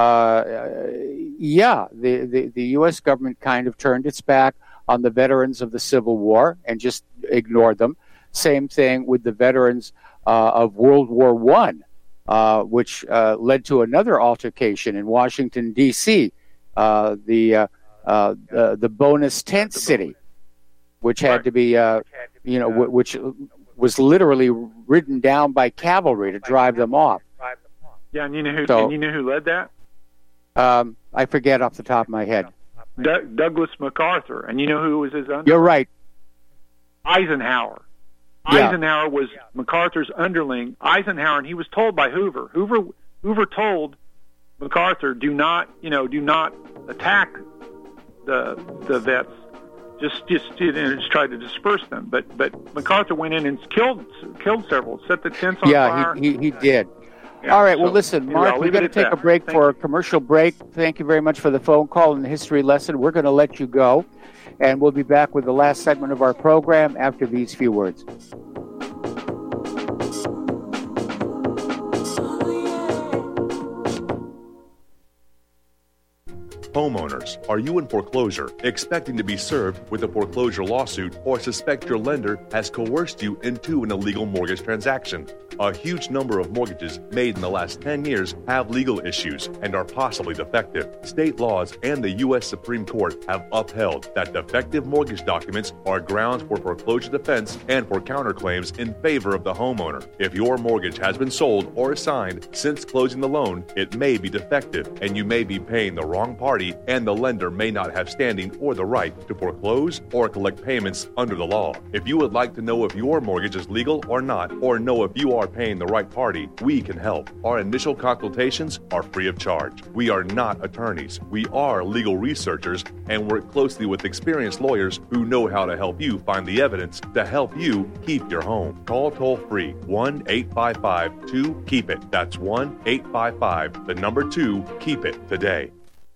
The U.S. government kind of turned its back on the veterans of the Civil War and just ignored them. Same thing with the veterans of World War I, which led to another altercation in Washington, D.C., the bonus tent city, which had to be which was literally ridden down by cavalry to drive them off. Yeah, and you know who led that? I forget off the top of my head. Douglas MacArthur, and you know who was his underling? You're right. Eisenhower. Yeah. Eisenhower was MacArthur's underling. Eisenhower, and he was told by Hoover. Hoover told MacArthur, do not attack the vets. Just try to disperse them. But MacArthur went in and killed several, set the tents on fire. Yeah, he did. Yeah, all right, well, listen, Mark, we're going to take a break for a commercial break. Thank you very much for the phone call and the history lesson. We're going to let you go, and we'll be back with the last segment of our program after these few words. Homeowners, are you in foreclosure, expecting to be served with a foreclosure lawsuit, or suspect your lender has coerced you into an illegal mortgage transaction? A huge number of mortgages made in the last 10 years have legal issues and are possibly defective. State laws and the U.S. Supreme Court have upheld that defective mortgage documents are grounds for foreclosure defense and for counterclaims in favor of the homeowner. If your mortgage has been sold or assigned since closing the loan, it may be defective, and you may be paying the wrong party, and the lender may not have standing or the right to foreclose or collect payments under the law. If you would like to know if your mortgage is legal or not, or know if you are paying the right party, we can help. Our initial consultations are free of charge. We are not attorneys. We are legal researchers and work closely with experienced lawyers who know how to help you find the evidence to help you keep your home. Call toll-free 1-855-2-KEEP-IT. That's 1-855-2-KEEP-IT today.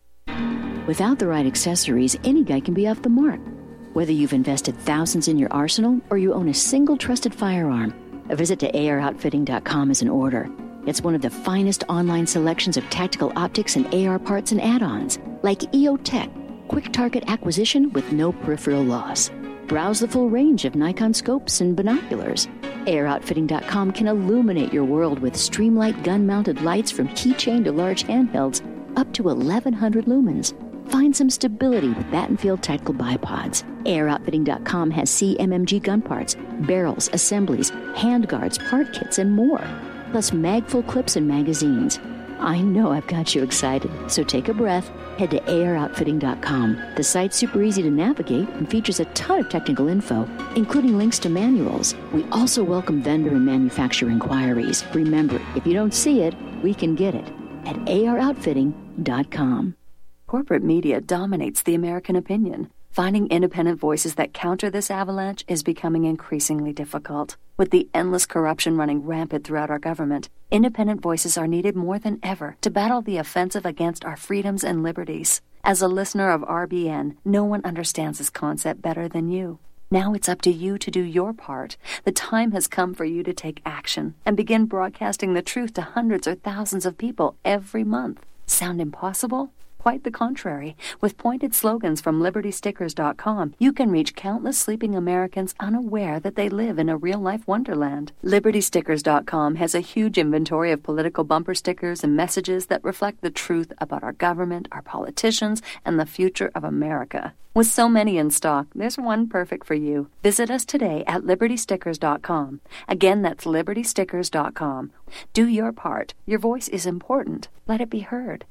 Without the right accessories, any guy can be off the mark. Whether you've invested thousands in your arsenal or you own a single trusted firearm, a visit to AROutfitting.com is in order. It's one of the finest online selections of tactical optics and AR parts and add-ons, like EOTech, quick target acquisition with no peripheral loss. Browse the full range of Nikon scopes and binoculars. AROutfitting.com can illuminate your world with Streamlight gun-mounted lights from keychain to large handhelds up to 1,100 lumens. Find some stability with Battenfield tactical bipods. AirOutfitting.com has CMMG gun parts, barrels, assemblies, handguards, part kits, and more. Plus magful clips and magazines. I know I've got you excited, so take a breath. Head to AirOutfitting.com. The site's super easy to navigate and features a ton of technical info, including links to manuals. We also welcome vendor and manufacturer inquiries. Remember, if you don't see it, we can get it at AirOutfitting.com. Corporate media dominates the American opinion. Finding independent voices that counter this avalanche is becoming increasingly difficult. With the endless corruption running rampant throughout our government, independent voices are needed more than ever to battle the offensive against our freedoms and liberties. As a listener of RBN, no one understands this concept better than you. Now it's up to you to do your part. The time has come for you to take action and begin broadcasting the truth to hundreds or thousands of people every month. Sound impossible? Quite the contrary. With pointed slogans from LibertyStickers.com, you can reach countless sleeping Americans unaware that they live in a real-life wonderland. LibertyStickers.com has a huge inventory of political bumper stickers and messages that reflect the truth about our government, our politicians, and the future of America. With so many in stock, there's one perfect for you. Visit us today at LibertyStickers.com. Again, that's LibertyStickers.com. Do your part. Your voice is important. Let it be heard.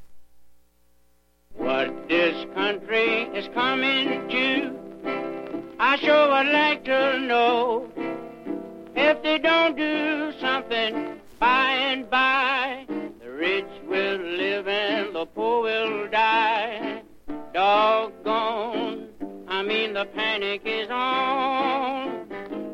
What this country is coming to, I sure would like to know. If they don't do something by and by, the rich will live and the poor will die. Doggone, the panic is on.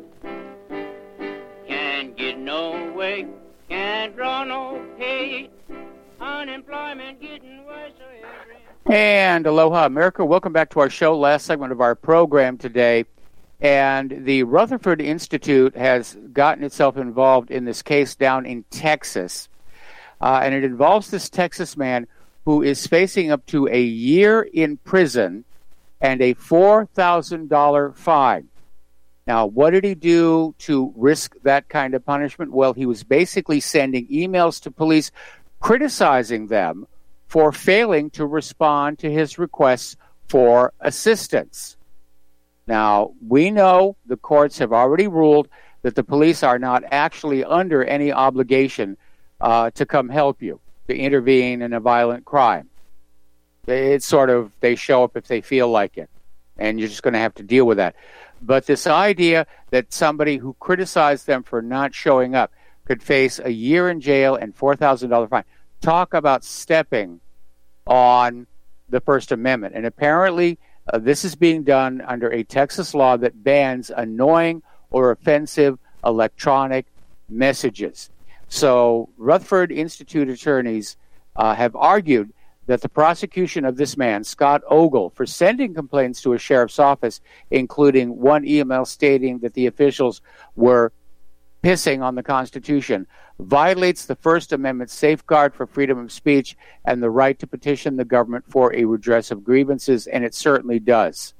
Can't get no way, can't draw no pay, unemployment getting worse. And aloha, America. Welcome back to our show, last segment of our program today. And the Rutherford Institute has gotten itself involved in this case down in Texas. And it involves this Texas man who is facing up to a year in prison and a $4,000 fine. Now, what did he do to risk that kind of punishment? Well, he was basically sending emails to police criticizing them for failing to respond to his requests for assistance. Now, we know the courts have already ruled that the police are not actually under any obligation to come help you, to intervene in a violent crime. It's sort of, they show up if they feel like it, and you're just going to have to deal with that. But this idea that somebody who criticized them for not showing up could face a year in jail and $4,000 fine. Talk about stepping on the First Amendment. And apparently this is being done under a Texas law that bans annoying or offensive electronic messages. So Rutherford Institute attorneys have argued that the prosecution of this man, Scott Ogle, for sending complaints to a sheriff's office, including one email stating that the officials were pissing on the Constitution, violates the First Amendment safeguard for freedom of speech and the right to petition the government for a redress of grievances, and it certainly does.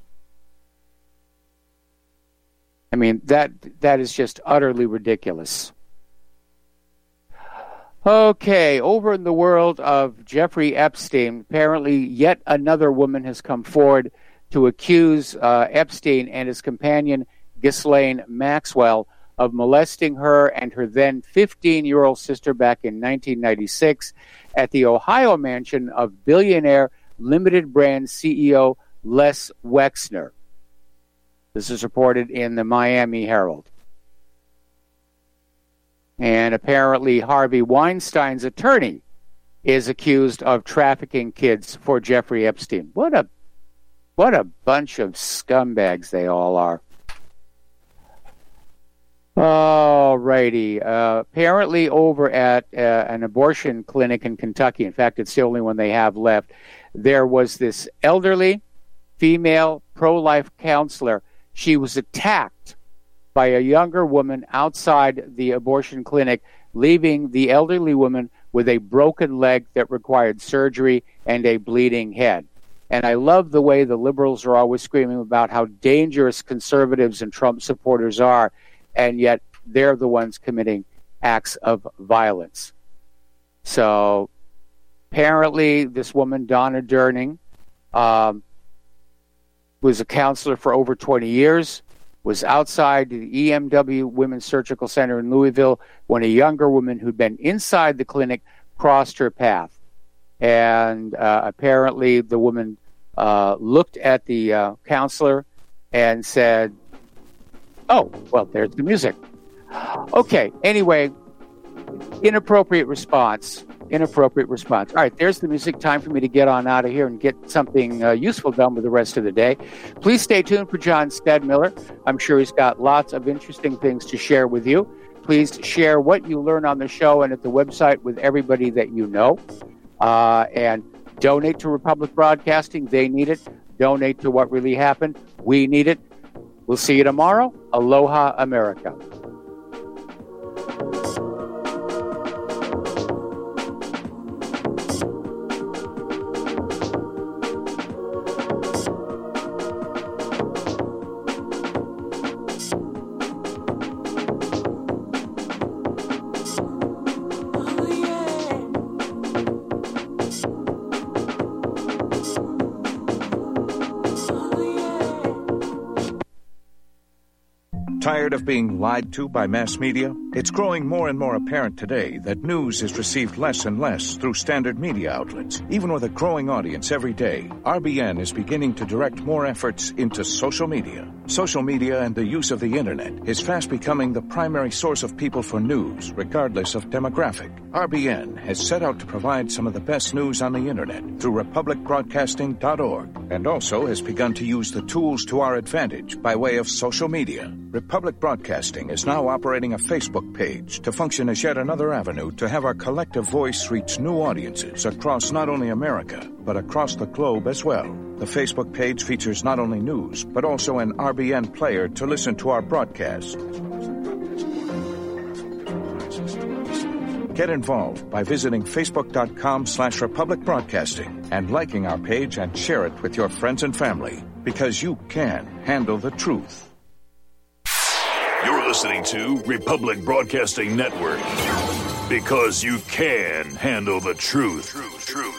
I mean, that is just utterly ridiculous. Okay, over in the world of Jeffrey Epstein, apparently yet another woman has come forward to accuse Epstein and his companion, Ghislaine Maxwell, of molesting her and her then 15-year-old sister back in 1996 at the Ohio mansion of billionaire Limited Brand CEO Les Wexner. This is reported in the Miami Herald. And apparently Harvey Weinstein's attorney is accused of trafficking kids for Jeffrey Epstein. What a bunch of scumbags they all are. All righty. Apparently over at an abortion clinic in Kentucky, in fact, it's the only one they have left, there was this elderly female pro-life counselor. She was attacked by a younger woman outside the abortion clinic, leaving the elderly woman with a broken leg that required surgery and a bleeding head. And I love the way the liberals are always screaming about how dangerous conservatives and Trump supporters are, and yet they're the ones committing acts of violence. So apparently this woman, Donna Durning, was a counselor for over 20 years, was outside the EMW Women's Surgical Center in Louisville when a younger woman who'd been inside the clinic crossed her path. And apparently the woman looked at the counselor and said, "Oh, well, there's the music." Okay, anyway, inappropriate response. All right, there's the music. Time for me to get on out of here and get something useful done with the rest of the day. Please stay tuned for John Stedmiller. I'm sure he's got lots of interesting things to share with you. Please share what you learn on the show and at the website with everybody that you know. And donate to Republic Broadcasting. They need it. Donate to What Really Happened. We need it. We'll see you tomorrow. Aloha, America. Tired of being lied to by mass media? It's growing more and more apparent today that news is received less and less through standard media outlets. Even with a growing audience every day, RBN is beginning to direct more efforts into social media. Social media and the use of the internet is fast becoming the primary source of people for news, regardless of demographic. RBN has set out to provide some of the best news on the internet through republicbroadcasting.org, and also has begun to use the tools to our advantage by way of social media. Republic Broadcasting is now operating a Facebook page to function as yet another avenue to have our collective voice reach new audiences across not only America, but across the globe as well. The Facebook page features not only news, but also an RBN player to listen to our broadcasts. Get involved by visiting facebook.com/Republic Broadcasting and liking our page and share it with your friends and family, because you can handle the truth. You're listening to Republic Broadcasting Network, because you can handle the truth.